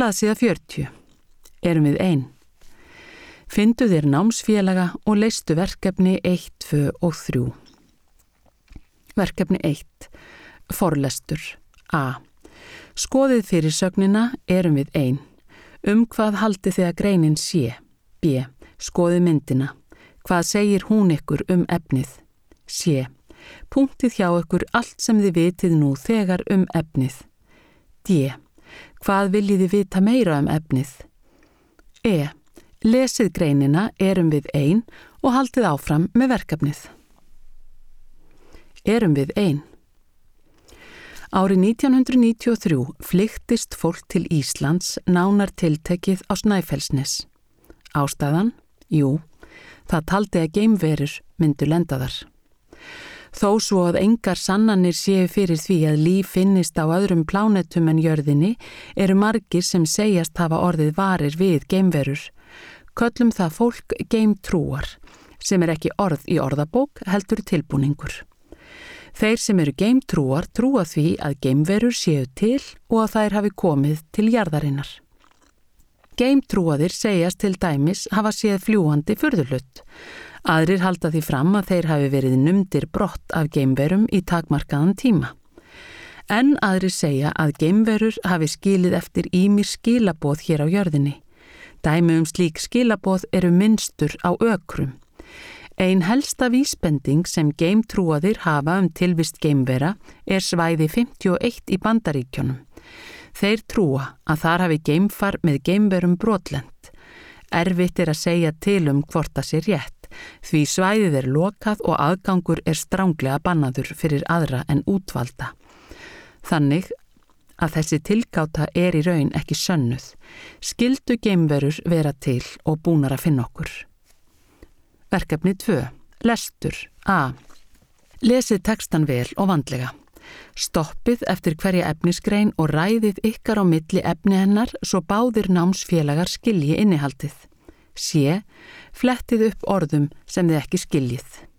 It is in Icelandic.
Blaðsíða 40. Erum við ein? Fyndu þér námsfélaga og leystu verkefni 1, 2 og 3. Verkefni 1. Forlestur. A. Skoðið fyrirsögnina Erum við ein. Hvað haldið þið að greinin sé? B. Skoðið myndina. Hvað segir hún ykkur efnið? C. Punktið hjá ykkur allt sem þið vitið nú þegar efnið. D. Hvað viljið þið vita meira efnið? E. Lesið greinina Erum við ein og haldið áfram með verkefnið. Erum við ein? Árið 1993 flykktist fólk til Íslands nánar tiltekið á Snæfellsnes. Ástæðan? Jú, það taldi að geimverur myndu lenda þar. Þó svo að engar sannanir séu fyrir því að líf finnist á öðrum plánetum en jörðinni eru margir sem segjast hafa orðið varir við geimverur. Köllum það fólk geimtrúar, sem ekki orð í orðabók heldur tilbúningur. Þeir sem eru geimtrúar trúa því að geimverur séu til og að þær hafi komið til jarðarinnar. Geimtrúaðir segjast til dæmis hafa séð fljúgandi furðuhlut. Aðrir halda því fram að þeir hafi verið numdir brott af geimverum í takmarkaðan tíma. En aðrir segja að geimverur hafi skilið eftir ýmis skilaboð hér á jörðinni. Dæmi slík skilaboð eru mynstur á ökrum. Ein helsta vísbending sem geimtrúaðir hafa tilvist geimvera svæði 51 í Bandaríkjunum. Þeir trúa að þar hafi geimfar með geimverum brotlent. Erfitt að segja til hvort það sé rétt, því svæðið lokað og aðgangur stranglega bannaður fyrir aðra en útvalda. Þannig að þessi tilgáta í raun ekki sönnuð. Skyldu geimverur vera til og búnar að finna okkur. Verkefni 2. Lestur. A. Lesið textan vel og vandlega. Stoppið eftir hverja efnisgrein og ræðið ykkar á milli efni hennar svo báðir námsfélagar skilji innihaldið. C. Flettið upp orðum sem þið ekki skiljið.